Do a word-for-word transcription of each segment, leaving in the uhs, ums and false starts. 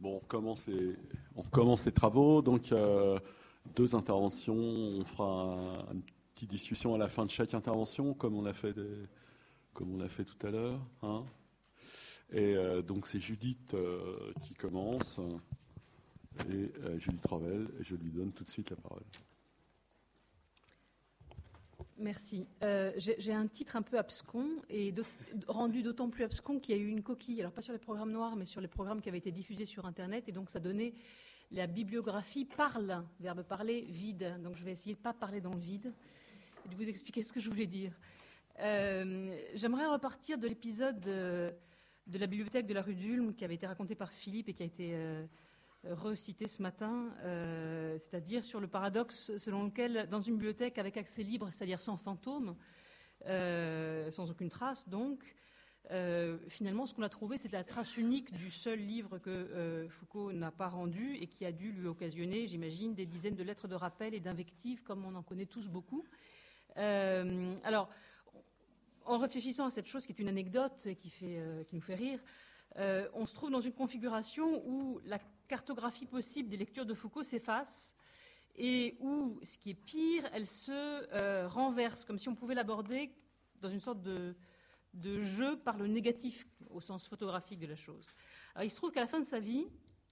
Bon, on commence les, on commence les travaux, donc euh, deux interventions. On fera un, une petite discussion à la fin de chaque intervention, comme on l'a fait, des, comme on l'a fait tout à l'heure. Hein. Et euh, donc c'est Judith euh, qui commence, et euh, Judith Ravel, et je lui donne tout de suite la parole. Merci. Euh, j'ai, j'ai un titre un peu abscon et rendu d'autant plus abscon qu'il y a eu une coquille, alors pas sur les programmes noirs, mais sur les programmes qui avaient été diffusés sur Internet, et donc ça donnait la bibliographie parle, verbe parler, vide. Donc je vais essayer de ne pas parler dans le vide et de vous expliquer ce que je voulais dire. Euh, j'aimerais repartir de l'épisode de, de la bibliothèque de la rue d'Ulm qui avait été raconté par Philippe et qui a été euh, recité ce matin, euh, c'est-à-dire sur le paradoxe selon lequel, dans une bibliothèque avec accès libre, c'est-à-dire sans fantôme, euh, sans aucune trace, donc, euh, finalement, ce qu'on a trouvé, c'est la trace unique du seul livre que euh, Foucault n'a pas rendu et qui a dû lui occasionner, j'imagine, des dizaines de lettres de rappel et d'invectives, comme on en connaît tous beaucoup. Euh, alors, en réfléchissant à cette chose qui est une anecdote et qui, fait, euh, qui nous fait rire, euh, on se trouve dans une configuration où la cartographie possible des lectures de Foucault s'efface et où, ce qui est pire, elle se euh, renverse, comme si on pouvait l'aborder dans une sorte de, de jeu par le négatif, au sens photographique de la chose. Alors, il se trouve qu'à la fin de sa vie,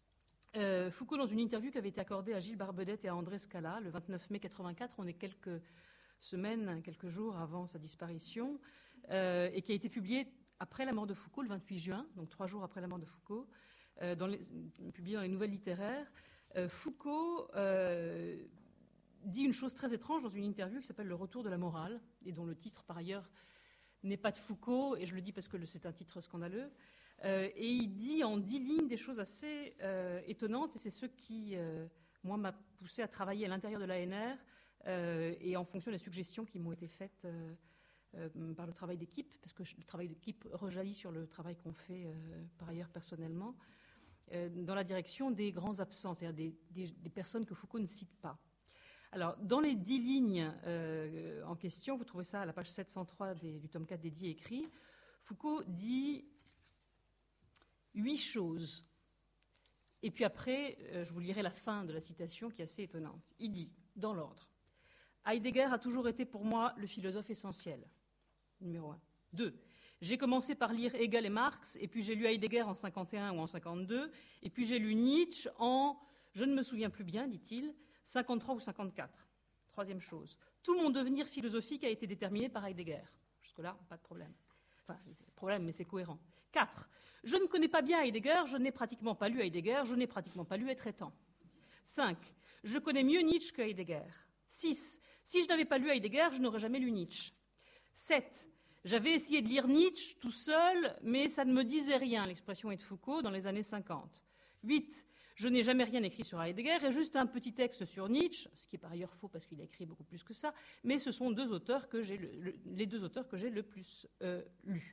euh, Foucault, dans une interview qui avait été accordée à Gilles Barbedette et à André Scala, le vingt-neuf mai quatre-vingt-quatre, on est quelques semaines, quelques jours avant sa disparition, euh, et qui a été publiée après la mort de Foucault, le vingt-huit juin, donc trois jours après la mort de Foucault, euh, dans les, publié dans les Nouvelles littéraires, euh, Foucault euh, dit une chose très étrange dans une interview qui s'appelle « Le retour de la morale », et dont le titre, par ailleurs, n'est pas de Foucault, et je le dis parce que c'est un titre scandaleux, euh, et il dit en dix lignes des choses assez euh, étonnantes, et c'est ce qui, euh, moi, m'a poussé à travailler à l'intérieur de l'A N R, euh, et en fonction des suggestions qui m'ont été faites euh, Euh, par le travail d'équipe, parce que le travail d'équipe rejaillit sur le travail qu'on fait euh, par ailleurs personnellement, euh, dans la direction des grands absents, c'est-à-dire des, des, des personnes que Foucault ne cite pas. Alors, dans les dix lignes euh, en question, vous trouvez ça à la page sept cent trois des, du tome quatre dédié écrit, Foucault dit huit choses. Et puis après, euh, je vous lirai la fin de la citation qui est assez étonnante. Il dit, dans l'ordre, Heidegger a toujours été pour moi le philosophe essentiel. Numéro un. Deux. J'ai commencé par lire Hegel et Marx, et puis j'ai lu Heidegger en cinquante et un ou en cinquante-deux, et puis j'ai lu Nietzsche en, je ne me souviens plus bien, dit-il, cinquante-trois ou cinquante-quatre. Troisième chose. Tout mon devenir philosophique a été déterminé par Heidegger. Jusque-là, pas de problème. Enfin, c'est un problème, mais c'est cohérent. Quatre. Je ne connais pas bien Heidegger, je n'ai pratiquement pas lu Heidegger, je n'ai pratiquement pas lu Etretan. Cinq. Je connais mieux Nietzsche que Heidegger. Six. Si je n'avais pas lu Heidegger, je n'aurais jamais lu Nietzsche. Sept. J'avais essayé de lire Nietzsche tout seul, mais ça ne me disait rien, l'expression est de Foucault, dans les années cinquante. Huit. Je n'ai jamais rien écrit sur Heidegger, et juste un petit texte sur Nietzsche, ce qui est par ailleurs faux parce qu'il a écrit beaucoup plus que ça, mais ce sont deux auteurs que j'ai le, le, les deux auteurs que j'ai le plus euh, lus.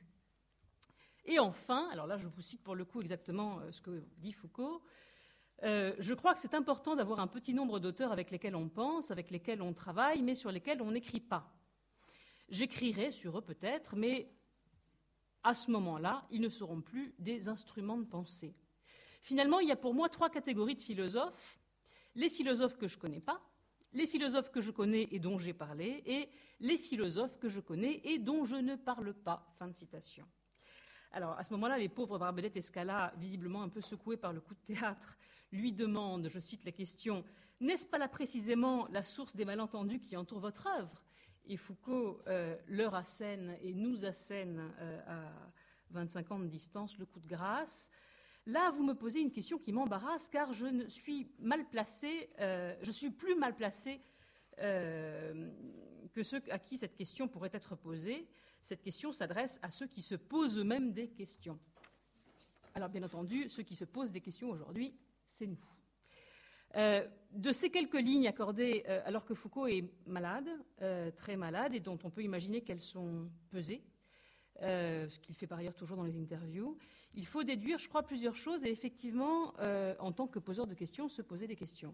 Et enfin, alors là je vous cite pour le coup exactement ce que dit Foucault, Euh, je crois que c'est important d'avoir un petit nombre d'auteurs avec lesquels on pense, avec lesquels on travaille, mais sur lesquels on n'écrit pas. J'écrirai sur eux peut-être, mais à ce moment-là, ils ne seront plus des instruments de pensée. Finalement, il y a pour moi trois catégories de philosophes. Les philosophes que je ne connais pas, les philosophes que je connais et dont j'ai parlé, et les philosophes que je connais et dont je ne parle pas. Fin de citation. Alors, à ce moment-là, les pauvres Barbedette et Scala, visiblement un peu secoués par le coup de théâtre, lui demandent, je cite la question, « N'est-ce pas là précisément la source des malentendus qui entourent votre œuvre ?» Et Foucault euh, leur assène et nous assène euh, à vingt-cinq ans de distance le coup de grâce. Là, vous me posez une question qui m'embarrasse, car je ne suis mal placé, euh, je suis plus mal placé euh, que ceux à qui cette question pourrait être posée. Cette question s'adresse à ceux qui se posent eux-mêmes des questions. Alors, bien entendu, ceux qui se posent des questions aujourd'hui, c'est nous. Euh, de ces quelques lignes accordées euh, alors que Foucault est malade, euh, très malade, et dont on peut imaginer qu'elles sont pesées, euh, ce qu'il fait par ailleurs toujours dans les interviews, il faut déduire, je crois, plusieurs choses, et effectivement, euh, en tant que poseur de questions, se poser des questions.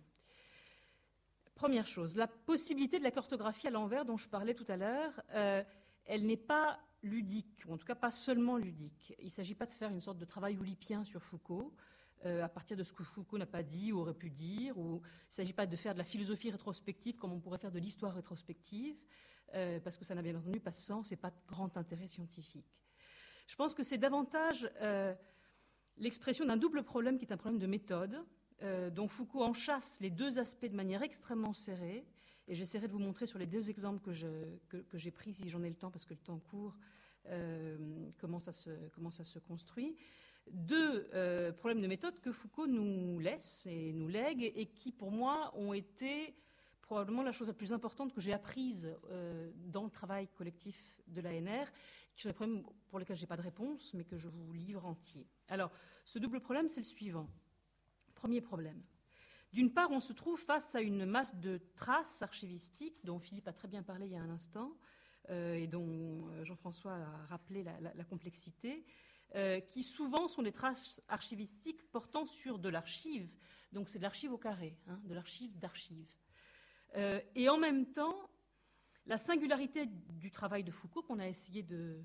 Première chose, la possibilité de la cartographie à l'envers dont je parlais tout à l'heure, euh, elle n'est pas ludique, ou en tout cas pas seulement ludique. Il ne s'agit pas de faire une sorte de travail oulipien sur Foucault, euh, à partir de ce que Foucault n'a pas dit ou aurait pu dire. Ou, il ne s'agit pas de faire de la philosophie rétrospective comme on pourrait faire de l'histoire rétrospective, euh, parce que ça n'a bien entendu pas de sens et pas de grand intérêt scientifique. Je pense que c'est davantage euh, l'expression d'un double problème qui est un problème de méthode, euh, dont Foucault enchâsse les deux aspects de manière extrêmement serrée. Et j'essaierai de vous montrer sur les deux exemples que, je, que, que j'ai pris, si j'en ai le temps, parce que le temps court, euh, comment, ça se, comment ça se construit. Deux euh, problèmes de méthode que Foucault nous laisse et nous lègue, et qui, pour moi, ont été probablement la chose la plus importante que j'ai apprise euh, dans le travail collectif de l'A N R, qui sont des problèmes pour lesquels je n'ai pas de réponse, mais que je vous livre entier. Alors, ce double problème, c'est le suivant. Premier problème. D'une part, on se trouve face à une masse de traces archivistiques dont Philippe a très bien parlé il y a un instant euh, et dont Jean-François a rappelé la, la, la complexité, euh, qui souvent sont des traces archivistiques portant sur de l'archive. Donc c'est de l'archive au carré, hein, de l'archive d'archives. Euh, et en même temps, la singularité du travail de Foucault, qu'on a essayé de,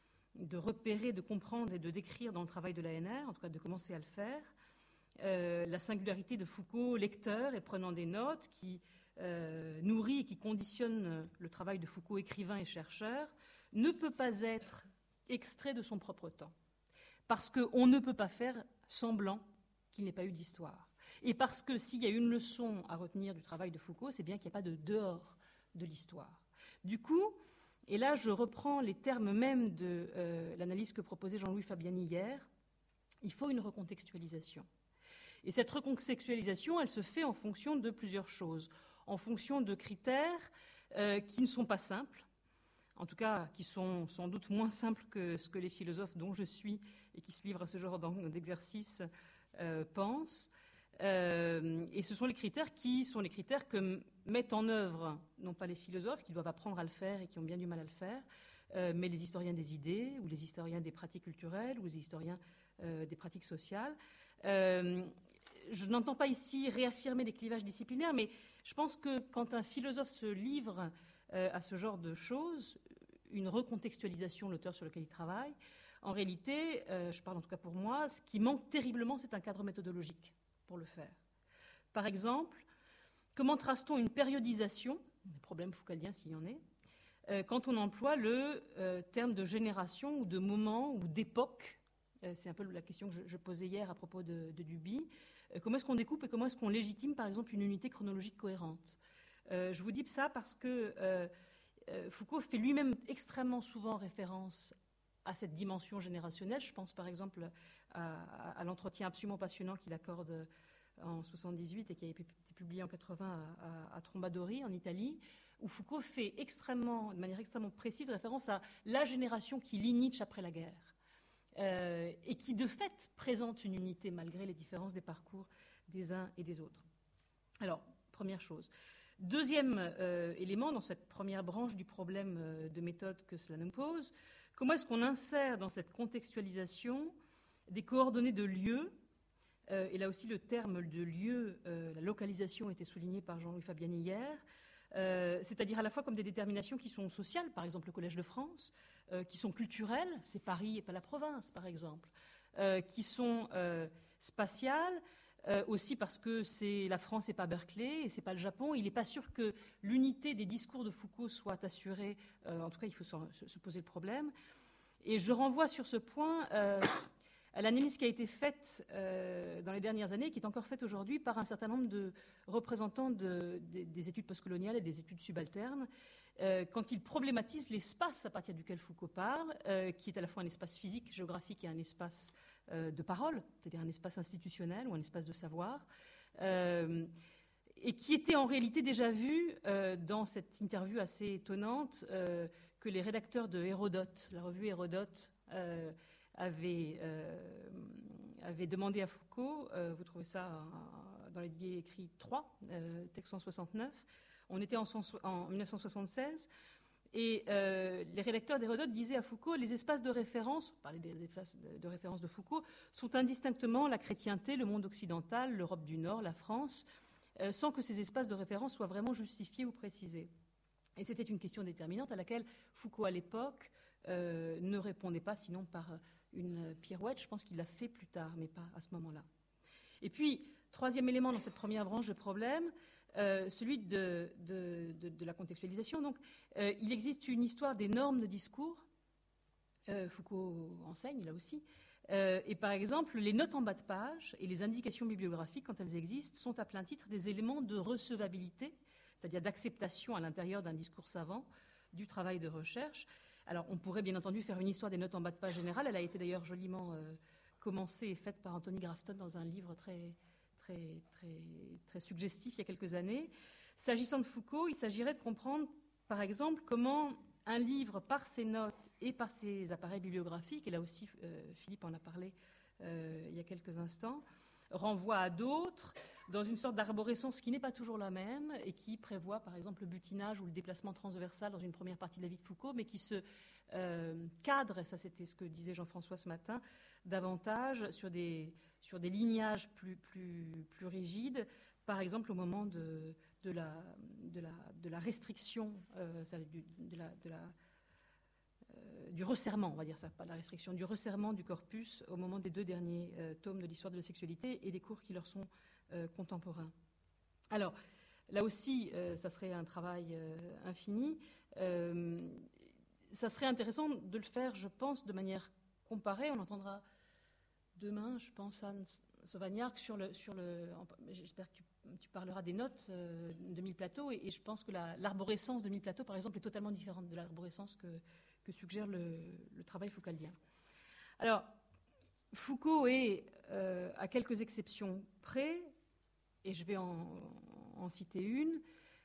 de repérer, de comprendre et de décrire dans le travail de l'A N R, en tout cas de commencer à le faire, Euh, la singularité de Foucault, lecteur et prenant des notes, qui euh, nourrit et qui conditionne le travail de Foucault, écrivain et chercheur, ne peut pas être extrait de son propre temps. Parce qu'on ne peut pas faire semblant qu'il n'ait pas eu d'histoire. Et parce que s'il y a une leçon à retenir du travail de Foucault, c'est bien qu'il n'y a pas de dehors de l'histoire. Du coup, et là je reprends les termes mêmes de euh, l'analyse que proposait Jean-Louis Fabiani hier, il faut une recontextualisation. Et cette recontextualisation, elle se fait en fonction de plusieurs choses, en fonction de critères euh, qui ne sont pas simples, en tout cas qui sont sans doute moins simples que ce que les philosophes dont je suis et qui se livrent à ce genre d'exercice euh, pensent. Euh, et ce sont les critères qui sont les critères que mettent en œuvre, non pas les philosophes qui doivent apprendre à le faire et qui ont bien du mal à le faire, euh, mais les historiens des idées, ou les historiens des pratiques culturelles, ou les historiens euh, des pratiques sociales. Euh, Je n'entends pas ici réaffirmer des clivages disciplinaires, mais je pense que quand un philosophe se livre euh, à ce genre de choses, une recontextualisation de l'auteur sur lequel il travaille, en réalité, euh, je parle en tout cas pour moi, ce qui manque terriblement, c'est un cadre méthodologique pour le faire. Par exemple, comment trace-t-on une périodisation, un problème foucaldien s'il y en est, euh, quand on emploie le euh, terme de génération ou de moment ou d'époque? euh, C'est un peu la question que je, je posais hier à propos de, de Duby. Comment est-ce qu'on découpe et comment est-ce qu'on légitime, par exemple, une unité chronologique cohérente? euh, Je vous dis ça parce que euh, euh, Foucault fait lui-même extrêmement souvent référence à cette dimension générationnelle. Je pense, par exemple, à, à, à l'entretien absolument passionnant qu'il accorde en soixante-dix-huit et qui a été publié en quatre-vingts à, à, à Trombadori, en Italie, où Foucault fait extrêmement, de manière extrêmement précise référence à la génération qui lit Nietzsche après la guerre. Euh, et qui de fait présente une unité malgré les différences des parcours des uns et des autres. Alors, première chose. Deuxième euh, élément dans cette première branche du problème euh, de méthode que cela nous pose, comment est-ce qu'on insère dans cette contextualisation des coordonnées de lieu, euh, et là aussi le terme de lieu, euh, la localisation a été souligné par Jean-Louis Fabiani hier, Euh, c'est-à-dire à la fois comme des déterminations qui sont sociales, par exemple le Collège de France, euh, qui sont culturelles, c'est Paris et pas la province, par exemple, euh, qui sont euh, spatiales, euh, aussi parce que c'est la France et pas Berkeley, et c'est pas le Japon. Il n'est pas sûr que l'unité des discours de Foucault soit assurée. Euh, en tout cas, il faut se, se poser le problème. Et je renvoie sur ce point euh, à l'analyse qui a été faite euh, dans les dernières années, qui est encore faite aujourd'hui par un certain nombre de représentants de, de, des études postcoloniales et des études subalternes, euh, quand ils problématisent l'espace à partir duquel Foucault parle, euh, qui est à la fois un espace physique, géographique et un espace euh, de parole, c'est-à-dire un espace institutionnel ou un espace de savoir, euh, et qui était en réalité déjà vu euh, dans cette interview assez étonnante euh, que les rédacteurs de Hérodote, la revue Hérodote, euh, Avait, euh, avait demandé à Foucault, euh, vous trouvez ça euh, dans l'édit écrit trois, euh, texte cent soixante-neuf, on était en, en mille neuf cent soixante-seize, et euh, les rédacteurs d'Hérodote disaient à Foucault, les espaces de référence, on parlait des espaces de, de référence de Foucault, sont indistinctement la chrétienté, le monde occidental, l'Europe du Nord, la France, euh, sans que ces espaces de référence soient vraiment justifiés ou précisés. Et c'était une question déterminante à laquelle Foucault, à l'époque, euh, ne répondait pas, sinon par une pirouette. Je pense qu'il l'a fait plus tard, mais pas à ce moment-là. Et puis, troisième élément dans cette première branche de problème, euh, celui de, de, de, de la contextualisation. Donc, euh, il existe une histoire des normes de discours. Euh, Foucault enseigne là aussi. Euh, et par exemple, les notes en bas de page et les indications bibliographiques, quand elles existent, sont à plein titre des éléments de recevabilité, c'est-à-dire d'acceptation à l'intérieur d'un discours savant du travail de recherche. Alors, on pourrait bien entendu faire une histoire des notes en bas de page générale. Elle a été d'ailleurs joliment euh, commencée et faite par Anthony Grafton dans un livre très, très, très, très suggestif il y a quelques années. S'agissant de Foucault, il s'agirait de comprendre, par exemple, comment un livre, par ses notes et par ses appareils bibliographiques, et là aussi euh, Philippe en a parlé euh, il y a quelques instants, renvoie à d'autres dans une sorte d'arborescence qui n'est pas toujours la même et qui prévoit par exemple le butinage ou le déplacement transversal dans une première partie de la vie de Foucault, mais qui se euh, cadre, et ça c'était ce que disait Jean-François ce matin, davantage sur des, sur des lignages plus, plus, plus rigides, par exemple au moment de, de, la, de, la, de la restriction, euh, du, de la, de la, euh, du resserrement, on va dire ça, pas la restriction, du resserrement du corpus au moment des deux derniers euh, tomes de l'histoire de la sexualité et des cours qui leur sont euh, contemporains. Alors, là aussi, euh, ça serait un travail euh, infini. Euh, ça serait intéressant de le faire, je pense, de manière comparée. On entendra demain, je pense, Anne Sauvagnargues sur le... Sur le j'espère que tu, tu parleras des notes euh, de Mille Plateaux, et, et je pense que la, l'arborescence de Mille Plateaux, par exemple, est totalement différente de l'arborescence que, que suggère le, le travail foucaldien. Alors, Foucault est, euh, à quelques exceptions près, et je vais en, en citer une,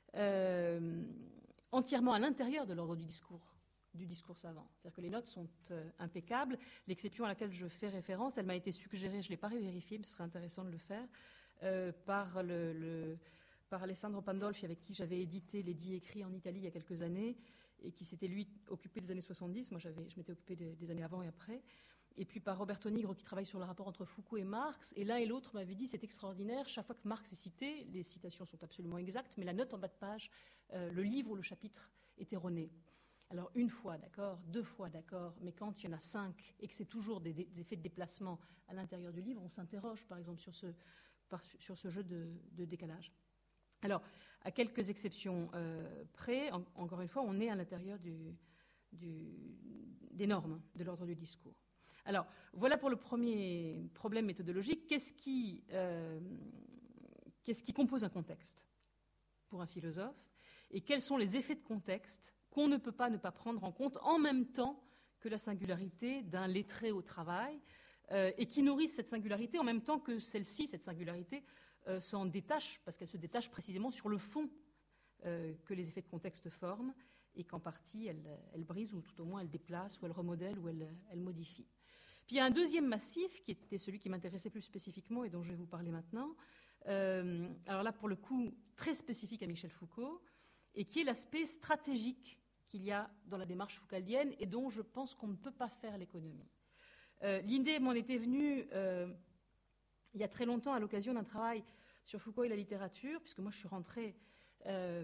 euh, entièrement à l'intérieur de l'ordre du discours, du discours savant. C'est-à-dire que les notes sont euh, impeccables. L'exception à laquelle je fais référence, elle m'a été suggérée, je ne l'ai pas vérifiée, mais ce serait intéressant de le faire, euh, par, le, le, par Alessandro Pandolfi, avec qui j'avais édité les dix écrits en Italie il y a quelques années, et qui s'était, lui, occupé des années soixante-dix. Moi, j'avais, je m'étais occupé des, des années avant et après. Et puis par Roberto Nigro, qui travaille sur le rapport entre Foucault et Marx. Et l'un et l'autre m'avaient dit, c'est extraordinaire, chaque fois que Marx est cité, les citations sont absolument exactes, mais la note en bas de page, euh, le livre ou le chapitre est erroné. Alors une fois, d'accord, deux fois, d'accord, mais quand il y en a cinq et que c'est toujours des, des effets de déplacement à l'intérieur du livre, on s'interroge par exemple sur ce, par, sur ce jeu de, de décalage. Alors, à quelques exceptions euh, près, en, encore une fois, on est à l'intérieur du, du, des normes de l'ordre du discours. Alors, voilà pour le premier problème méthodologique. Qu'est-ce qui, euh, qu'est-ce qui compose un contexte pour un philosophe, et quels sont les effets de contexte qu'on ne peut pas ne pas prendre en compte en même temps que la singularité d'un lettré au travail, euh, et qui nourrissent cette singularité en même temps que celle-ci, cette singularité, euh, s'en détache, parce qu'elle se détache précisément sur le fond euh, que les effets de contexte forment, et qu'en partie elle, elle brise, ou tout au moins elle déplace, ou elle remodèle, ou elle, elle modifie. Puis il y a un deuxième massif, qui était celui qui m'intéressait plus spécifiquement et dont je vais vous parler maintenant, euh, alors là pour le coup très spécifique à Michel Foucault, et qui est l'aspect stratégique qu'il y a dans la démarche foucaldienne et dont je pense qu'on ne peut pas faire l'économie. Euh, l'idée m'en était venue euh, il y a très longtemps à l'occasion d'un travail sur Foucault et la littérature, puisque moi je suis rentrée euh,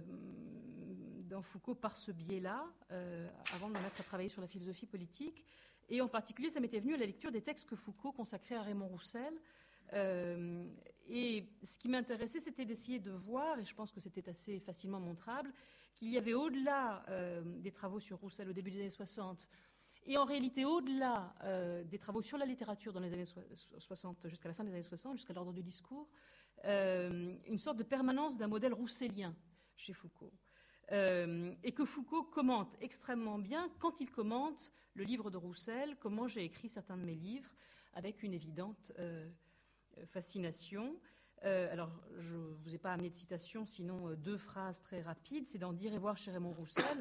dans Foucault par ce biais-là, euh, avant de me mettre à travailler sur la philosophie politique, et en particulier ça m'était venu à la lecture des textes que Foucault consacrait à Raymond Roussel. Euh, et ce qui m'intéressait, c'était d'essayer de voir, et je pense que c'était assez facilement montrable, qu'il y avait au-delà euh, des travaux sur Roussel au début des années soixante, et en réalité au-delà euh, des travaux sur la littérature dans les années soixante, jusqu'à la fin des années soixante, jusqu'à l'ordre du discours, euh, une sorte de permanence d'un modèle rousselien chez Foucault. Euh, et que Foucault commente extrêmement bien quand il commente le livre de Roussel, comment j'ai écrit certains de mes livres, avec une évidente euh, fascination. Euh, alors, je ne vous ai pas amené de citation, sinon euh, deux phrases très rapides. C'est dans Dire et voir chez Raymond Roussel.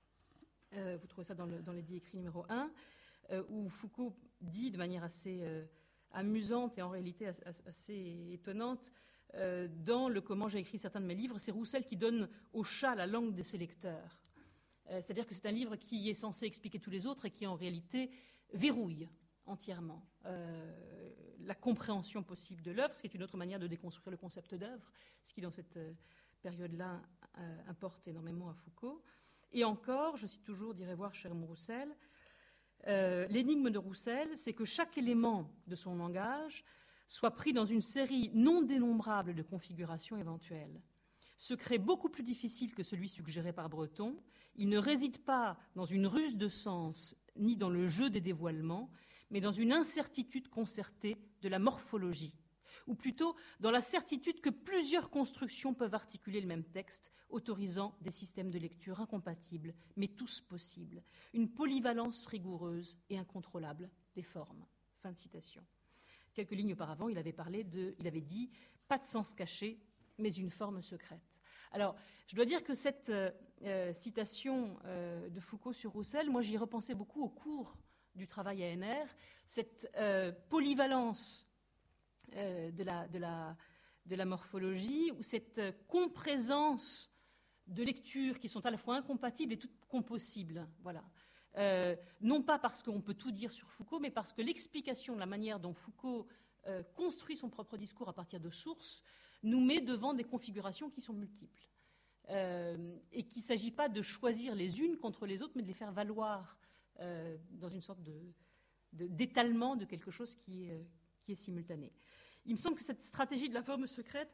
Euh, vous trouvez ça dans, le, dans les dix écrits numéro un, euh, où Foucault dit de manière assez euh, amusante et en réalité assez, assez étonnante, euh, dans le Comment j'ai écrit certains de mes livres, c'est Roussel qui donne au chat la langue de ses lecteurs. Euh, c'est-à-dire que c'est un livre qui est censé expliquer tous les autres et qui en réalité verrouille entièrement euh, la compréhension possible de l'œuvre, ce qui est une autre manière de déconstruire le concept d'œuvre, ce qui dans cette euh, période-là euh, importe énormément à Foucault. Et encore, je cite toujours Dire et voir chez Raymond Roussel, euh, l'énigme de Roussel, c'est que chaque élément de son langage soit pris dans une série non dénombrable de configurations éventuelles. Secret beaucoup plus difficile que celui suggéré par Breton, il ne réside pas dans une ruse de sens ni dans le jeu des dévoilements, mais dans une incertitude concertée de la morphologie, ou plutôt dans la certitude que plusieurs constructions peuvent articuler le même texte, autorisant des systèmes de lecture incompatibles, mais tous possibles, une polyvalence rigoureuse et incontrôlable des formes. Fin de citation. Quelques lignes auparavant, il avait parlé de, il avait dit « pas de sens caché, mais une forme secrète ». Alors, je dois dire que cette euh, citation euh, de Foucault sur Roussel, moi j'y repensais beaucoup au cours du travail à N R, cette euh, polyvalence euh, de, la, de, la, de la morphologie, ou cette euh, comprésence de lectures qui sont à la fois incompatibles et toutes compossibles. Voilà. Euh, non pas parce qu'on peut tout dire sur Foucault, mais parce que l'explication de la manière dont Foucault euh, construit son propre discours à partir de sources nous met devant des configurations qui sont multiples. Euh, et qu'il ne s'agit pas de choisir les unes contre les autres, mais de les faire valoir euh, dans une sorte de, de, d'étalement de quelque chose qui est, euh, qui est simultané. Il me semble que cette stratégie de la forme secrète,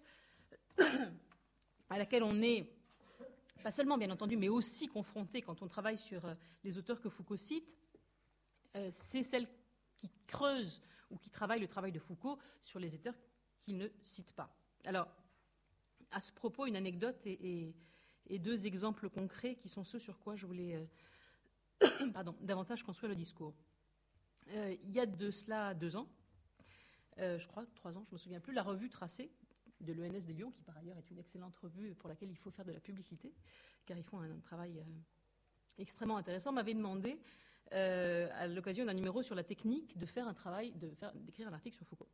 à laquelle on est pas seulement, bien entendu, mais aussi confronté quand on travaille sur euh, les auteurs que Foucault cite, euh, c'est celle qui creuse ou qui travaille le travail de Foucault sur les auteurs qu'il ne cite pas. Alors, à ce propos, une anecdote et, et, et deux exemples concrets qui sont ceux sur quoi je voulais euh, pardon, davantage construire le discours. Euh, il y a de cela deux ans, euh, je crois, trois ans, je ne me souviens plus, la revue Tracé de l'E N S de Lyon, qui par ailleurs est une excellente revue pour laquelle il faut faire de la publicité, car ils font un, un travail euh, extrêmement intéressant, m'avait demandé, euh, à l'occasion d'un numéro sur la technique, de faire un travail, de faire, d'écrire un article sur Foucault.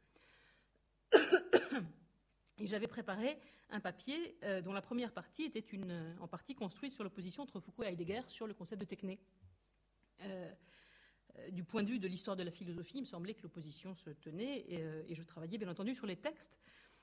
Et j'avais préparé un papier euh, dont la première partie était une, euh, en partie construite sur l'opposition entre Foucault et Heidegger sur le concept de techné. Euh, euh, du point de vue de l'histoire de la philosophie, il me semblait que l'opposition se tenait, et, euh, et je travaillais bien entendu sur les textes.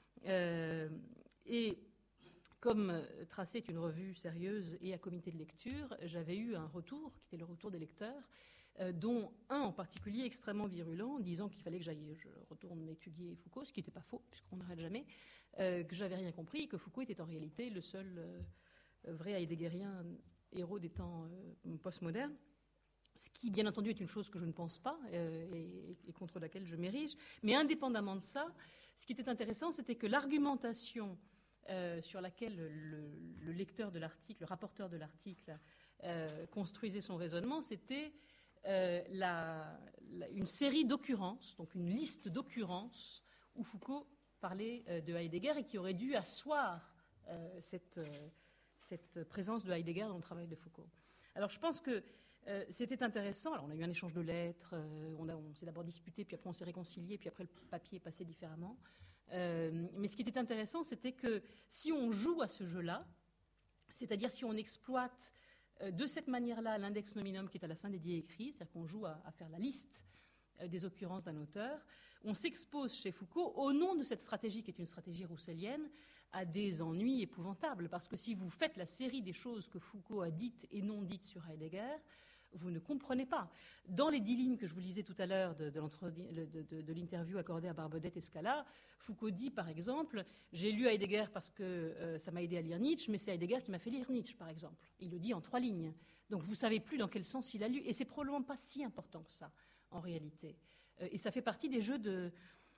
Euh, et comme euh, Tracé est une revue sérieuse et à comité de lecture, j'avais eu un retour, qui était le retour des lecteurs, euh, dont un en particulier extrêmement virulent, disant qu'il fallait que j'aille, je retourne étudier Foucault, ce qui n'était pas faux, puisqu'on n'arrête jamais, euh, que j'avais rien compris, que Foucault était en réalité le seul euh, vrai heideggerien héros des temps euh, postmodernes. Ce qui, bien entendu, est une chose que je ne pense pas euh, et, et contre laquelle je m'érige. Mais indépendamment de ça, ce qui était intéressant, c'était que l'argumentation euh, sur laquelle le, le lecteur de l'article, le rapporteur de l'article, euh, construisait son raisonnement, c'était euh, la, la, une série d'occurrences, donc une liste d'occurrences où Foucault parlait euh, de Heidegger et qui aurait dû asseoir euh, cette, euh, cette présence de Heidegger dans le travail de Foucault. Alors, je pense que Euh, c'était intéressant. Alors, on a eu un échange de lettres, euh, on, a, on s'est d'abord disputé, puis après on s'est réconcilié, puis après le papier est passé différemment. Euh, mais ce qui était intéressant, c'était que si on joue à ce jeu-là, c'est-à-dire si on exploite euh, de cette manière-là l'index nominum qui est à la fin des dits écrits, c'est-à-dire qu'on joue à, à faire la liste euh, des occurrences d'un auteur, on s'expose chez Foucault, au nom de cette stratégie qui est une stratégie roussellienne, à des ennuis épouvantables. Parce que si vous faites la série des choses que Foucault a dites et non dites sur Heidegger, vous ne comprenez pas. Dans les dix lignes que je vous lisais tout à l'heure de, de, de, de, de l'interview accordée à Barbedette et Scala, Foucault dit par exemple « J'ai lu Heidegger parce que euh, ça m'a aidé à lire Nietzsche, mais c'est Heidegger qui m'a fait lire Nietzsche, par exemple. » Il le dit en trois lignes. Donc vous ne savez plus dans quel sens il a lu. Et c'est probablement pas si important que ça, en réalité. Euh, et ça fait partie des jeux de,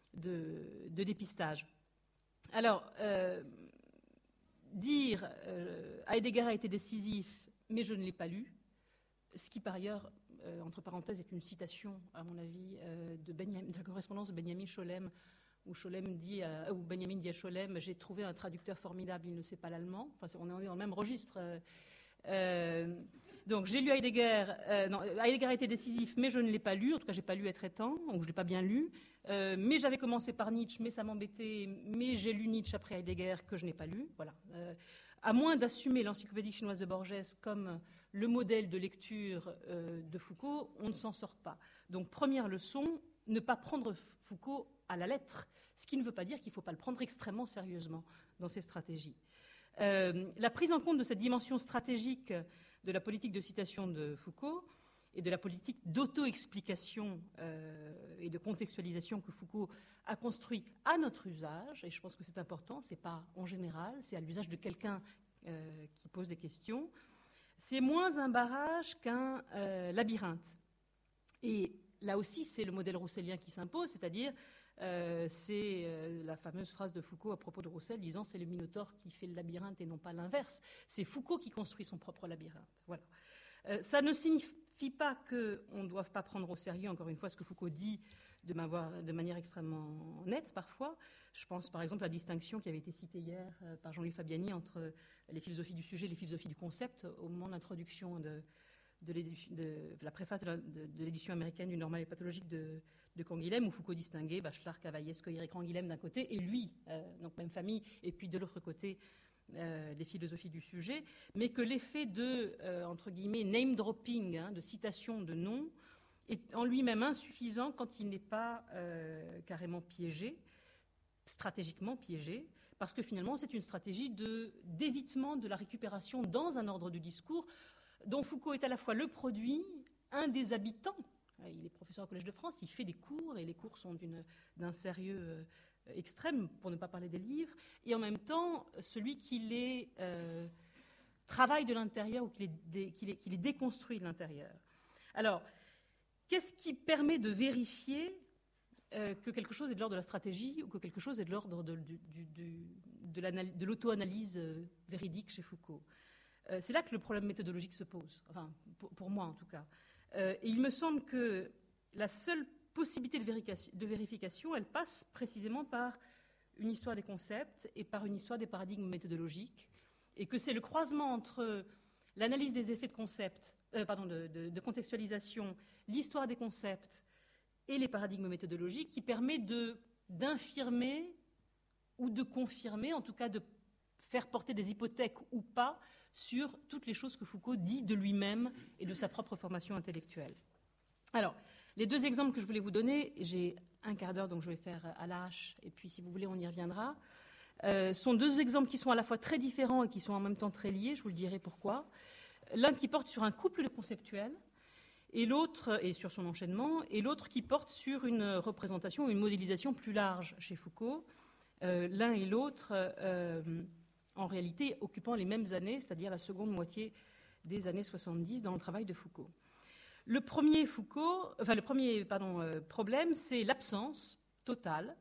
de, de dépistage. Alors, euh, dire euh, « Heidegger a été décisif, mais je ne l'ai pas lu », ce qui, par ailleurs, euh, entre parenthèses, est une citation, à mon avis, euh, de, Benjamin, de la correspondance de Benjamin Scholem, où, Scholem dit à, où Benjamin dit à Scholem « J'ai trouvé un traducteur formidable, il ne sait pas l'allemand ». Enfin, on est dans le même registre. Euh, donc, j'ai lu Heidegger. Euh, non, Heidegger a été décisif, mais je ne l'ai pas lu. En tout cas, je n'ai pas lu Être étant, ou je ne l'ai pas bien lu. Euh, mais j'avais commencé par Nietzsche, mais ça m'embêtait. Mais j'ai lu Nietzsche après Heidegger, que je n'ai pas lu. Voilà. Euh, à moins d'assumer l'encyclopédie chinoise de Borges comme le modèle de lecture euh, de Foucault, on ne s'en sort pas. Donc, première leçon, ne pas prendre Foucault à la lettre, ce qui ne veut pas dire qu'il ne faut pas le prendre extrêmement sérieusement dans ses stratégies. Euh, la prise en compte de cette dimension stratégique de la politique de citation de Foucault et de la politique d'auto-explication euh, et de contextualisation que Foucault a construit à notre usage, et je pense que c'est important, c'est pas en général, c'est à l'usage de quelqu'un euh, qui pose des questions, c'est moins un barrage qu'un euh, labyrinthe. Et là aussi, c'est le modèle roussellien qui s'impose, c'est-à-dire, euh, c'est euh, la fameuse phrase de Foucault à propos de Roussel disant c'est le Minotaure qui fait le labyrinthe et non pas l'inverse. C'est Foucault qui construit son propre labyrinthe. Voilà. Euh, ça ne signifie pas qu'on ne doive pas prendre au sérieux, encore une fois, ce que Foucault dit de, de manière extrêmement nette parfois. Je pense par exemple à la distinction qui avait été citée hier euh, par Jean-Louis Fabiani entre les philosophies du sujet et les philosophies du concept au moment de l'introduction de, de, de la préface de, de, de l'édition américaine du Normal et pathologique de, de Canguilhem, où Foucault distinguait Bachelard, Cavaillé, Scoyer et Canguilhem d'un côté, et lui, euh, donc même famille, et puis de l'autre côté, euh, les philosophies du sujet, mais que l'effet de, euh, entre guillemets, name-dropping, hein, de citation de noms, est en lui-même insuffisant quand il n'est pas euh, carrément piégé, stratégiquement piégé, parce que finalement, c'est une stratégie de, d'évitement de la récupération dans un ordre de discours dont Foucault est à la fois le produit, un des habitants. Il est professeur au Collège de France, il fait des cours, et les cours sont d'une, d'un sérieux euh, extrême, pour ne pas parler des livres, et en même temps, celui qui les euh, travaille de l'intérieur ou qui les, dé, qui, les, qui les déconstruit de l'intérieur. Alors, qu'est-ce qui permet de vérifier euh, que quelque chose est de l'ordre de la stratégie ou que quelque chose est de l'ordre de, de, de, de, de l'auto-analyse euh, véridique chez Foucault? euh, C'est là que le problème méthodologique se pose, enfin, pour, pour moi en tout cas. Euh, et il me semble que la seule possibilité de vérification, de vérification, elle passe précisément par une histoire des concepts et par une histoire des paradigmes méthodologiques, et que c'est le croisement entre l'analyse des effets de concept, euh, pardon, de, de, de contextualisation, l'histoire des concepts et les paradigmes méthodologiques qui permet de, d'infirmer ou de confirmer, en tout cas de faire porter des hypothèques ou pas sur toutes les choses que Foucault dit de lui-même et de sa propre formation intellectuelle. Alors, les deux exemples que je voulais vous donner, j'ai un quart d'heure, donc je vais faire à la hache, et puis si vous voulez, on y reviendra, euh, sont deux exemples qui sont à la fois très différents et qui sont en même temps très liés, je vous le dirai pourquoi. L'un qui porte sur un couple de conceptuels, et l'autre, et sur son enchaînement, et l'autre qui porte sur une représentation, une modélisation plus large chez Foucault, euh, l'un et l'autre, euh, en réalité, occupant les mêmes années, c'est-à-dire la seconde moitié des années soixante-dix dans le travail de Foucault. Le premier, Foucault, enfin, le premier pardon, euh, problème, c'est l'absence totale,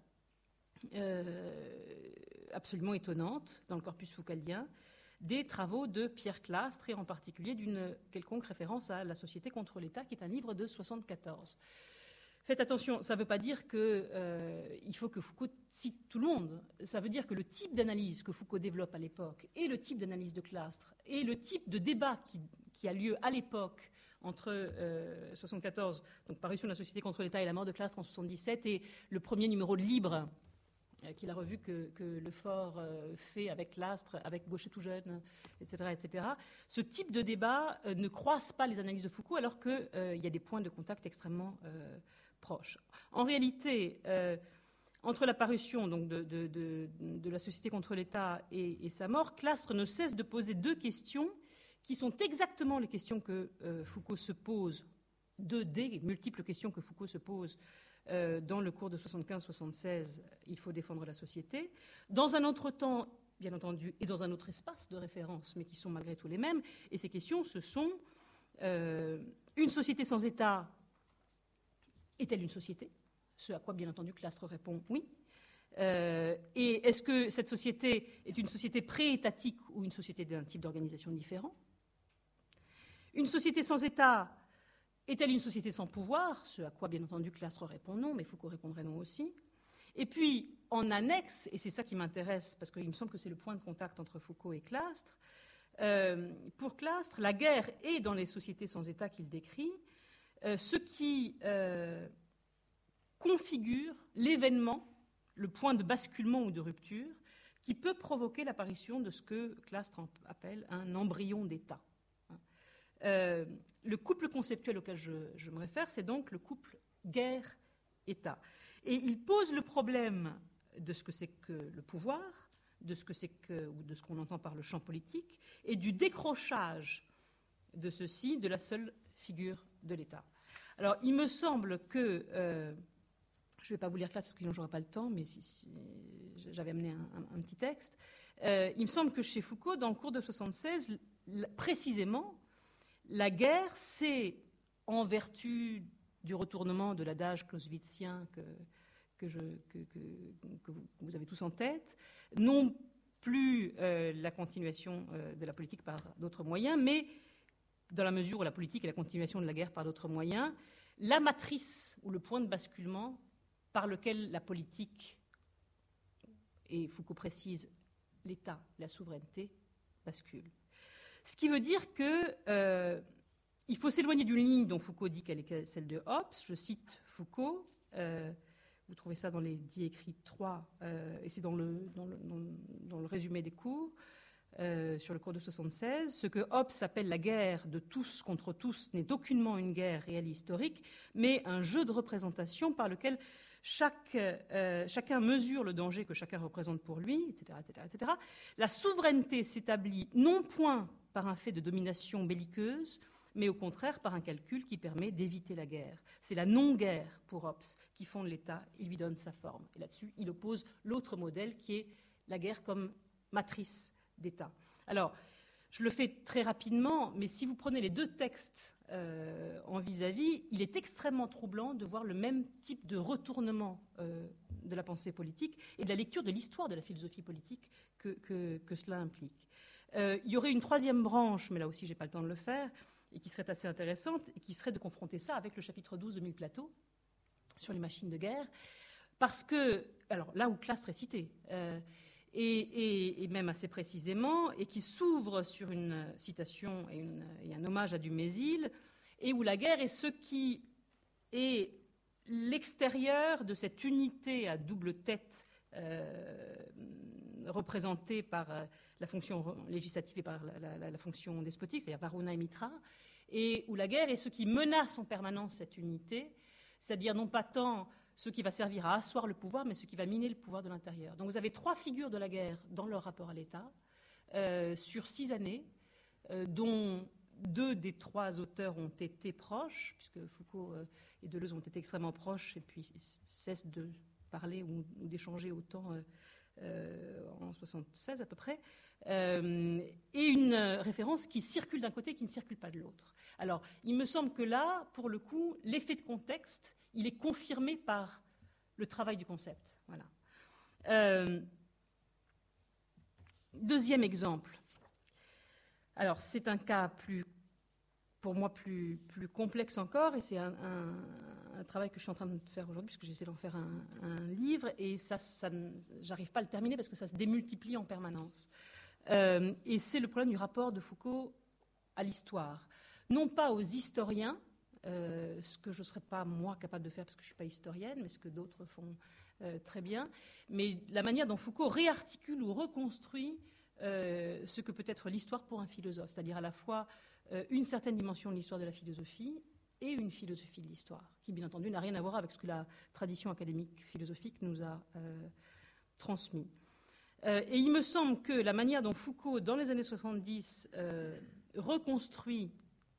euh, absolument étonnante, dans le corpus foucaldien, des travaux de Pierre Clastres, et en particulier d'une quelconque référence à La Société contre l'État, qui est un livre de soixante-quatorze. Faites attention, ça ne veut pas dire qu'il euh, faut que Foucault cite tout le monde. Ça veut dire que le type d'analyse que Foucault développe à l'époque, et le type d'analyse de Clastres, et le type de débat qui, qui a lieu à l'époque entre euh, soixante-quatorze, donc parution de La Société contre l'État, et la mort de Clastres en soixante-dix-sept, et le premier numéro de Libre, euh, qui est la revue que, que Le Fort euh, fait avec Clastres, avec Gaucher tout jeune, et cetera, et cetera. Ce type de débat euh, ne croise pas les analyses de Foucault, alors qu'il euh, y a des points de contact extrêmement euh, proches. En réalité, euh, entre la parution donc, de, de, de, de La Société contre l'État et, et sa mort, Clastres ne cesse de poser deux questions qui sont exactement les questions que euh, Foucault se pose, deux des multiples questions que Foucault se pose euh, dans le cours de soixante-quinze soixante-seize, il faut défendre la société, dans un autre temps, bien entendu, et dans un autre espace de référence, mais qui sont malgré tout les mêmes, et ces questions, ce sont euh, une société sans État, est-elle une société? Ce à quoi, bien entendu, Clastres répond oui. Euh, et est-ce que cette société est une société pré-étatique ou une société d'un type d'organisation différent? Une société sans État est-elle une société sans pouvoir? Ce à quoi, bien entendu, Clastres répond non, mais Foucault répondrait non aussi. Et puis, en annexe, et c'est ça qui m'intéresse, parce qu'il me semble que c'est le point de contact entre Foucault et Clastres, euh, pour Clastres, la guerre est dans les sociétés sans État qu'il décrit, euh, ce qui euh, configure l'événement, le point de basculement ou de rupture, qui peut provoquer l'apparition de ce que Clastres appelle un embryon d'État. Euh, le couple conceptuel auquel je, je me réfère, c'est donc le couple guerre-État. Et il pose le problème de ce que c'est que le pouvoir, de ce que c'est que, ou de ce qu'on entend par le champ politique, et du décrochage de ceci de la seule figure de l'État. Alors, il me semble que, euh, je ne vais pas vous lire là parce que sinon je n'aurai pas le temps, mais si, si, j'avais amené un, un, un petit texte. Euh, il me semble que chez Foucault, dans le cours de soixante-seize, précisément, la guerre, c'est, en vertu du retournement de l'adage clausewitzien que, que, je, que, que, que vous avez tous en tête, non plus euh, la continuation euh, de la politique par d'autres moyens, mais dans la mesure où la politique est la continuation de la guerre par d'autres moyens, la matrice ou le point de basculement par lequel la politique, et Foucault précise l'État, la souveraineté, bascule. Ce qui veut dire qu'il euh, faut s'éloigner d'une ligne dont Foucault dit qu'elle est celle de Hobbes. Je cite Foucault, euh, vous trouvez ça dans les dix écrits trois, euh, et c'est dans le, dans, le, dans, le, dans le résumé des cours, euh, sur le cours de soixante-seize. Ce que Hobbes appelle la guerre de tous contre tous n'est aucunement une guerre réelle et historique, mais un jeu de représentation par lequel chaque, euh, chacun mesure le danger que chacun représente pour lui, et cetera, et cetera, et cetera. La souveraineté s'établit non point par un fait de domination belliqueuse, mais au contraire par un calcul qui permet d'éviter la guerre. C'est la non-guerre pour Hobbes qui fonde l'État et lui donne sa forme. Et là-dessus, il oppose l'autre modèle qui est la guerre comme matrice d'État. Alors, je le fais très rapidement, mais si vous prenez les deux textes euh, en vis-à-vis, il est extrêmement troublant de voir le même type de retournement euh, de la pensée politique et de la lecture de l'histoire de la philosophie politique que, que, que cela implique. Euh, il y aurait une troisième branche, mais là aussi je n'ai pas le temps de le faire, et qui serait assez intéressante, et qui serait de confronter ça avec le chapitre douze de Mille plateaux sur les machines de guerre, parce que, alors là où Classe serait cité, euh, et, et, et même assez précisément, et qui s'ouvre sur une citation et, une, et un hommage à Dumézil, et où la guerre est ce qui est l'extérieur de cette unité à double tête euh, représentée par euh, la fonction législative et par la, la, la fonction despotique, c'est-à-dire Varuna et Mitra, et où la guerre est ce qui menace en permanence cette unité, c'est-à-dire non pas tant ce qui va servir à asseoir le pouvoir, mais ce qui va miner le pouvoir de l'intérieur. Donc vous avez trois figures de la guerre dans leur rapport à l'État, euh, sur six années, euh, dont deux des trois auteurs ont été proches, puisque Foucault euh, et Deleuze ont été extrêmement proches, et puis cessent de parler ou, ou d'échanger autant euh, euh, en soixante-seize à peu près, euh, et une référence qui circule d'un côté et qui ne circule pas de l'autre. Alors, il me semble que là, pour le coup, l'effet de contexte, il est confirmé par le travail du concept. Voilà. Euh, deuxième exemple. Alors, c'est un cas plus, pour moi plus, plus complexe encore, et c'est un, un, un travail que je suis en train de faire aujourd'hui, puisque j'essaie d'en faire un, un livre, et ça, ça j'arrive pas à le terminer parce que ça se démultiplie en permanence. Euh, et c'est le problème du rapport de Foucault à l'histoire. Non pas aux historiens, euh, ce que je ne serais pas moi capable de faire parce que je ne suis pas historienne, mais ce que d'autres font euh, très bien, mais la manière dont Foucault réarticule ou reconstruit euh, ce que peut être l'histoire pour un philosophe, c'est-à-dire à la fois euh, une certaine dimension de l'histoire de la philosophie et une philosophie de l'histoire, qui bien entendu n'a rien à voir avec ce que la tradition académique philosophique nous a euh, transmis. Euh, et il me semble que la manière dont Foucault, dans les années soixante-dix, euh, reconstruit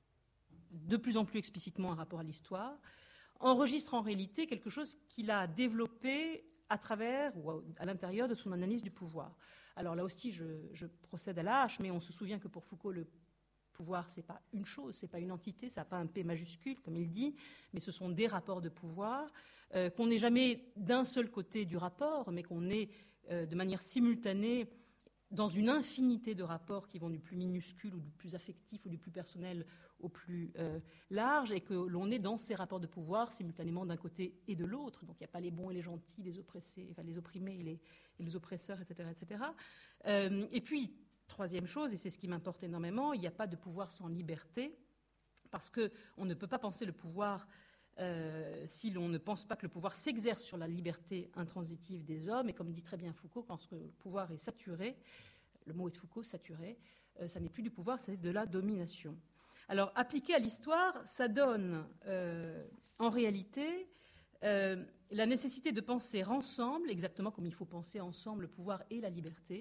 de plus en plus explicitement un rapport à l'histoire, enregistre en réalité quelque chose qu'il a développé à travers ou à l'intérieur de son analyse du pouvoir. Alors là aussi, je, je procède à la hache, mais on se souvient que pour Foucault, le pouvoir, ce n'est pas une chose, ce n'est pas une entité, ça n'a pas un P majuscule, comme il dit, mais ce sont des rapports de pouvoir, euh, qu'on n'est jamais d'un seul côté du rapport, mais qu'on est euh, de manière simultanée dans une infinité de rapports qui vont du plus minuscule ou du plus affectif ou du plus personnel au plus euh, large, et que l'on est dans ces rapports de pouvoir simultanément d'un côté et de l'autre. Donc il n'y a pas les bons et les gentils, les oppressés, enfin les opprimés et les, et les oppresseurs, et cetera, et cetera. Euh, et puis, troisième chose, et c'est ce qui m'importe énormément, il n'y a pas de pouvoir sans liberté, parce qu'on ne peut pas penser le pouvoir euh, si l'on ne pense pas que le pouvoir s'exerce sur la liberté intransitive des hommes. Et comme dit très bien Foucault, quand le pouvoir est saturé, le mot est de Foucault, saturé, euh, ça n'est plus du pouvoir, c'est de la domination. Alors, appliqué à l'histoire, ça donne euh, en réalité euh, la nécessité de penser ensemble, exactement comme il faut penser ensemble le pouvoir et la liberté,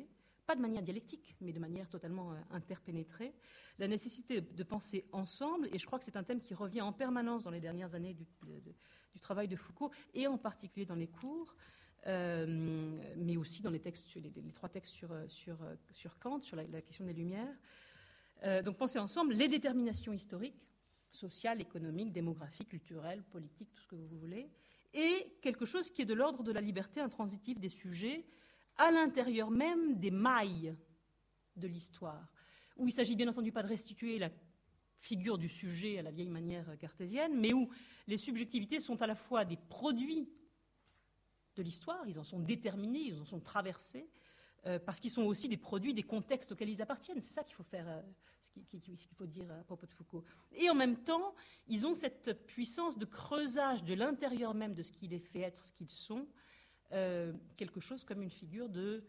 pas de manière dialectique, mais de manière totalement euh, interpénétrée, la nécessité de penser ensemble, et je crois que c'est un thème qui revient en permanence dans les dernières années du, de, de, du travail de Foucault, et en particulier dans les cours, euh, mais aussi dans les textes, les, les trois textes sur, sur, sur Kant, sur la, la question des Lumières. Euh, donc penser ensemble les déterminations historiques, sociales, économiques, démographiques, culturelles, politiques, tout ce que vous voulez, et quelque chose qui est de l'ordre de la liberté intransitive des sujets, à l'intérieur même des mailles de l'histoire, où il ne s'agit bien entendu pas de restituer la figure du sujet à la vieille manière cartésienne, mais où les subjectivités sont à la fois des produits de l'histoire, ils en sont déterminés, ils en sont traversés, euh, parce qu'ils sont aussi des produits des contextes auxquels ils appartiennent. C'est ça qu'il faut faire, euh, ce qu'il, qu'il faut dire à propos de Foucault. Et en même temps, ils ont cette puissance de creusage de l'intérieur même de ce qui les fait être ce qu'ils sont, Euh, quelque chose comme une figure de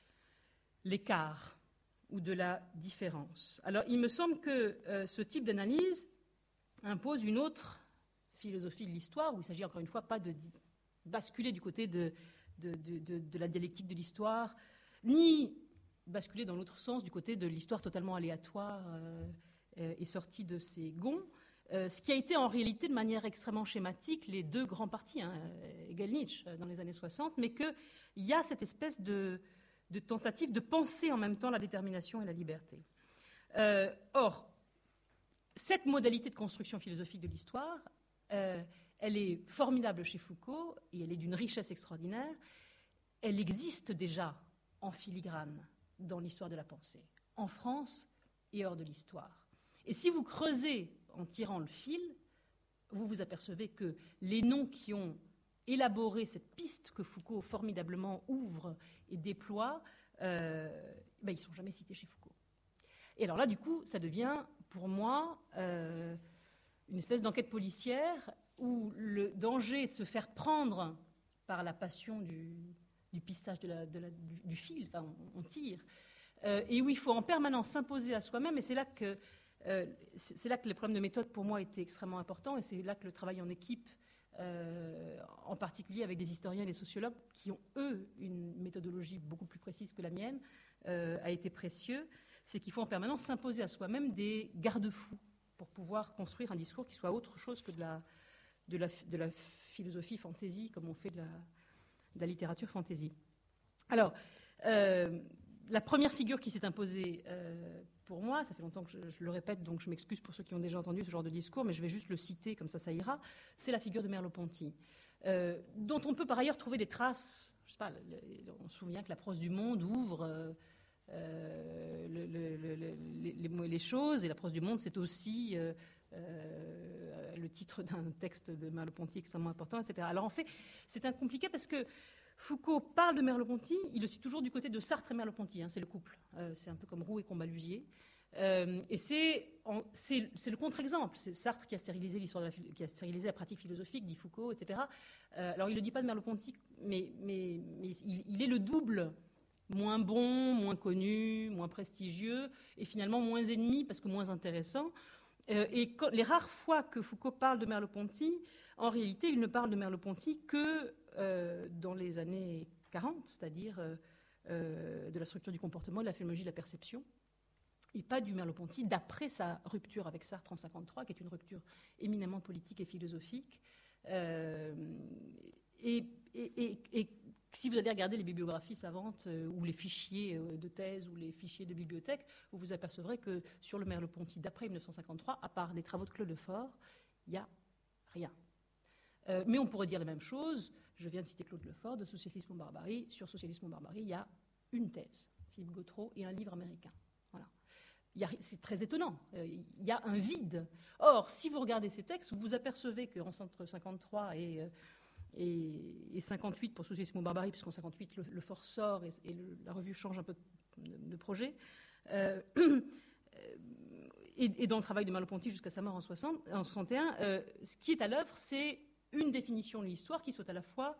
l'écart ou de la différence. Alors, il me semble que euh, ce type d'analyse impose une autre philosophie de l'histoire, où il s'agit encore une fois pas de basculer du côté de, de, de, de, de la dialectique de l'histoire, ni basculer dans l'autre sens, du côté de l'histoire totalement aléatoire euh, et sortie de ses gonds. Euh, ce qui a été en réalité de manière extrêmement schématique les deux grands partis, hein, Hegel-Nietzsche dans les années soixante, mais qu'il y a cette espèce de, de tentative de penser en même temps la détermination et la liberté. Euh, or, cette modalité de construction philosophique de l'histoire, euh, elle est formidable chez Foucault et elle est d'une richesse extraordinaire. Elle existe déjà en filigrane dans l'histoire de la pensée, en France et hors de l'histoire. Et si vous creusez en tirant le fil, vous vous apercevez que les noms qui ont élaboré cette piste que Foucault formidablement ouvre et déploie, euh, ben, ils ne sont jamais cités chez Foucault. Et alors là, du coup, ça devient, pour moi, euh, une espèce d'enquête policière où le danger de se faire prendre par la passion du, du pistage de la, de la, du, du fil, enfin, on, on tire, euh, et où il faut en permanence s'imposer à soi-même, et c'est là que Euh, c'est là que le problème de méthode, pour moi, était extrêmement important, et c'est là que le travail en équipe, euh, en particulier avec des historiens et des sociologues, qui ont, eux, une méthodologie beaucoup plus précise que la mienne, euh, a été précieux. C'est qu'il faut en permanence s'imposer à soi-même des garde-fous pour pouvoir construire un discours qui soit autre chose que de la, de la, de la philosophie fantaisie, comme on fait de la, de la littérature fantaisie. Alors, euh, la première figure qui s'est imposée euh, pour moi, ça fait longtemps que je, je le répète, donc je m'excuse pour ceux qui ont déjà entendu ce genre de discours, mais je vais juste le citer, comme ça, ça ira, c'est la figure de Merleau-Ponty, euh, dont on peut par ailleurs trouver des traces. Je sais pas, le, le, on se souvient que la prose du Monde ouvre euh, euh, le, le, le, les, les, les choses, et la prose du Monde, c'est aussi euh, euh, le titre d'un texte de Merleau-Ponty extrêmement important, et cetera. Alors en fait, c'est un compliqué parce que Foucault parle de Merleau-Ponty, il le cite toujours du côté de Sartre et Merleau-Ponty, hein, c'est le couple, euh, c'est un peu comme Roux et Combalusier. Euh, et c'est, en, c'est, c'est le contre-exemple, c'est Sartre qui a stérilisé l'histoire de la, qui a stérilisé la pratique philosophique, dit Foucault, et cetera. Euh, alors il ne le dit pas de Merleau-Ponty, mais, mais, mais il, il est le double, moins bon, moins connu, moins prestigieux, et finalement moins ennemi parce que moins intéressant. Euh, et quand, les rares fois que Foucault parle de Merleau-Ponty, en réalité, il ne parle de Merleau-Ponty que euh, dans les années quarante, c'est-à-dire euh, euh, de la structure du comportement, de la phénoménologie de la perception, et pas du Merleau-Ponty d'après sa rupture avec Sartre en cinquante-trois, qui est une rupture éminemment politique et philosophique. Euh, et, et, et, et si vous allez regarder les bibliographies savantes euh, ou les fichiers euh, de thèse ou les fichiers de bibliothèque, vous vous apercevrez que sur le Merleau-Ponty d'après mille neuf cent cinquante-trois, à part des travaux de Claude Lefort, il n'y a rien. Euh, mais on pourrait dire la même chose, je viens de citer Claude Lefort, de Socialisme ou Barbarie. Sur Socialisme ou Barbarie, il y a une thèse, Philippe Gautreau, et un livre américain. Voilà. Il y a, c'est très étonnant, euh, il y a un vide. Or, si vous regardez ces textes, vous vous apercevez qu'entre cinquante-trois et, et, et cinquante-huit, pour Socialisme ou Barbarie, puisqu'en cinquante-huit, le, le fort sort et, et le, la revue change un peu de, de projet, euh, et, et dans le travail de Merleau-Ponty jusqu'à sa mort en, soixante, en soixante et un, euh, ce qui est à l'œuvre, c'est une définition de l'histoire qui soit à la fois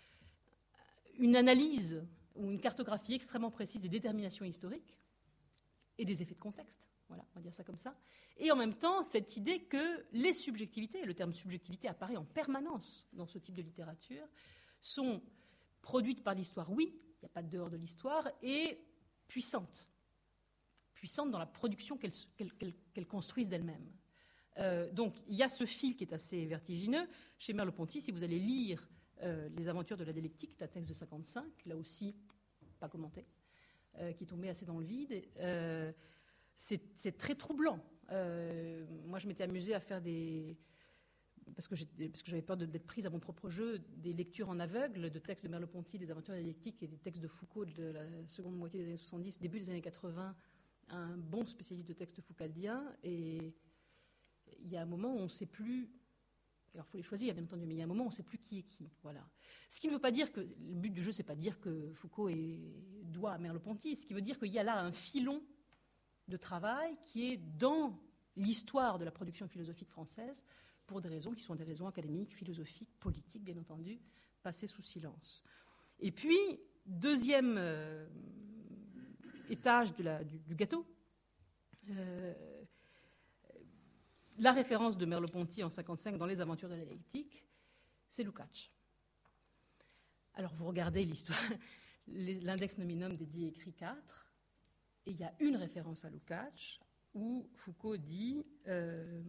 une analyse ou une cartographie extrêmement précise des déterminations historiques et des effets de contexte, voilà, on va dire ça comme ça, et en même temps cette idée que les subjectivités, le terme subjectivité apparaît en permanence dans ce type de littérature, sont produites par l'histoire, oui, il n'y a pas de dehors de l'histoire, et puissante, puissante dans la production qu'elle, qu'elle, qu'elle, qu'elle construise d'elle-même. Euh, donc, il y a ce fil qui est assez vertigineux. Chez Merleau-Ponty, si vous allez lire euh, Les aventures de la dialectique, c'est un texte de cinquante-cinq, là aussi, pas commenté, euh, qui est tombé assez dans le vide, euh, c'est, c'est très troublant. Euh, moi, je m'étais amusée à faire des... Parce que, parce que j'avais peur de, d'être prise à mon propre jeu, des lectures en aveugle de textes de Merleau-Ponty, des aventures de la dialectique et des textes de Foucault de la seconde moitié des années soixante-dix, début des années quatre-vingts, un bon spécialiste de textes foucaldiens, et il y a un moment où on ne sait plus, alors il faut les choisir bien entendu, mais il y a un moment où on ne sait plus qui est qui. Voilà. Ce qui ne veut pas dire que, le but du jeu, ce n'est pas de dire que Foucault est, doit à Merleau-Ponty, ce qui veut dire qu'il y a là un filon de travail qui est dans l'histoire de la production philosophique française, pour des raisons qui sont des raisons académiques, philosophiques, politiques, bien entendu, passées sous silence. Et puis, deuxième euh, étage de la, du, du gâteau, euh, la référence de Merleau-Ponty en cinquante-cinq dans Les aventures de la dialectique, c'est Lukács. Alors, vous regardez l'histoire, l'index nominum dédié écrit quatre, et il y a une référence à Lukács où Foucault dit... Euh,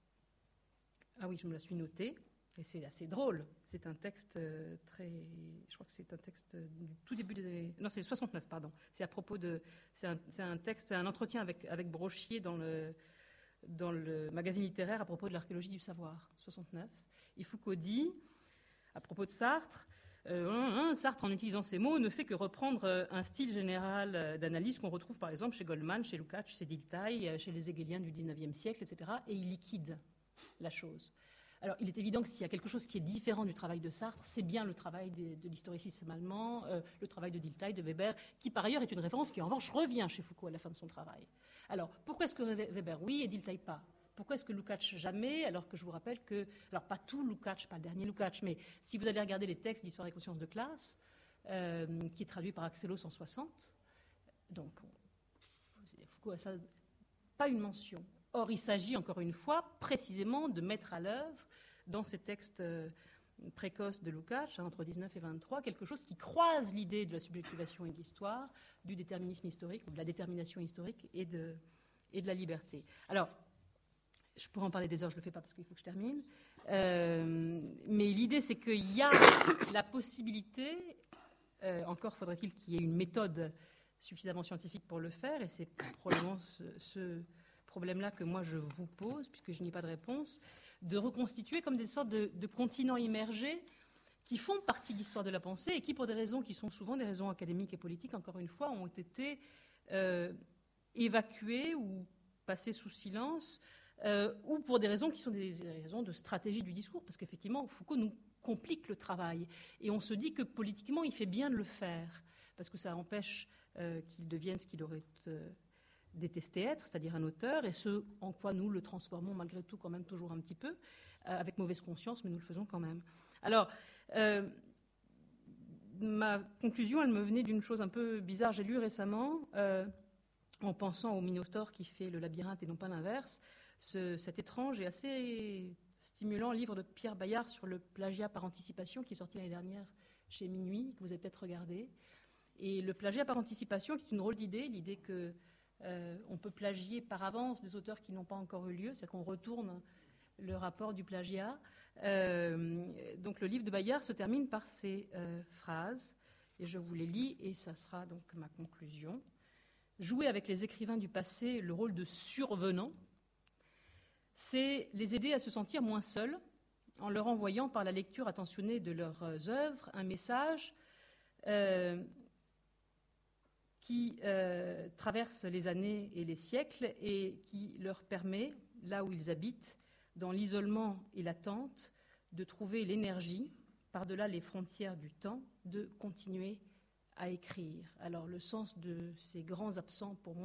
Ah oui, je me la suis notée, et c'est assez drôle. C'est un texte très... Je crois que c'est un texte du tout début des années... Non, c'est soixante-neuf, pardon. C'est à propos de... C'est un, c'est un texte, c'est un entretien avec, avec Brochier dans le, dans le magazine littéraire à propos de l'archéologie du savoir, soixante-neuf. Et Foucault dit, à propos de Sartre, euh, Sartre, en utilisant ces mots, ne fait que reprendre un style général d'analyse qu'on retrouve, par exemple, chez Goldman, chez Lukács, chez Dilthey, chez les Hegeliens du dix-neuvième siècle, et cetera, et il liquide la chose. Alors, il est évident que s'il y a quelque chose qui est différent du travail de Sartre, c'est bien le travail de, de l'historicisme allemand, euh, le travail de Dilthey, de Weber, qui par ailleurs est une référence qui en revanche revient chez Foucault à la fin de son travail. Alors, pourquoi est-ce que Weber oui et Dilthey pas ? Pourquoi est-ce que Lukács jamais ? Alors que je vous rappelle que, alors pas tout Lukács, pas le dernier Lukács, mais si vous allez regarder les textes d'histoire des consciences de classe, euh, qui est traduit par Axelos en soixante, donc Foucault a ça, pas une mention. Or, il s'agit, encore une fois, précisément de mettre à l'œuvre, dans ces textes euh, précoces de Lukács, entre dix-neuf et vingt-trois, quelque chose qui croise l'idée de la subjectivation et de l'histoire, du déterminisme historique, ou de la détermination historique et de, et de la liberté. Alors, je pourrais en parler des heures, je ne le fais pas parce qu'il faut que je termine, euh, mais l'idée, c'est qu'il y a la possibilité, euh, encore faudrait-il qu'il y ait une méthode suffisamment scientifique pour le faire, et c'est probablement ce... ce problème-là que moi je vous pose, puisque je n'ai pas de réponse, de reconstituer comme des sortes de, de continents immergés qui font partie de l'histoire de la pensée et qui, pour des raisons qui sont souvent des raisons académiques et politiques, encore une fois, ont été euh, évacués ou passés sous silence, euh, ou pour des raisons qui sont des raisons de stratégie du discours, parce qu'effectivement, Foucault nous complique le travail, et on se dit que politiquement, il fait bien de le faire, parce que ça empêche euh, qu'il devienne ce qu'il aurait... Euh, détester être, c'est-à-dire un auteur, et ce en quoi nous le transformons malgré tout quand même toujours un petit peu, euh, avec mauvaise conscience, mais nous le faisons quand même. Alors, euh, ma conclusion, elle me venait d'une chose un peu bizarre. J'ai lu récemment, euh, en pensant au Minotaure qui fait le labyrinthe et non pas l'inverse, ce, cet étrange et assez stimulant livre de Pierre Bayard sur le plagiat par anticipation, qui est sorti l'année dernière chez Minuit, que vous avez peut-être regardé. Et le plagiat par anticipation, qui est une drôle d'idée, l'idée que Euh, on peut plagier par avance des auteurs qui n'ont pas encore eu lieu, c'est-à-dire qu'on retourne le rapport du plagiat. Euh, donc le livre de Bayard se termine par ces euh, phrases, et je vous les lis, et ça sera donc ma conclusion. Jouer avec les écrivains du passé le rôle de survenant, c'est les aider à se sentir moins seuls, en leur envoyant par la lecture attentionnée de leurs œuvres un message euh, qui euh, traverse les années et les siècles et qui leur permet, là où ils habitent, dans l'isolement et l'attente, de trouver l'énergie, par-delà les frontières du temps, de continuer à écrire. Alors le sens de ces grands absents, pour moi,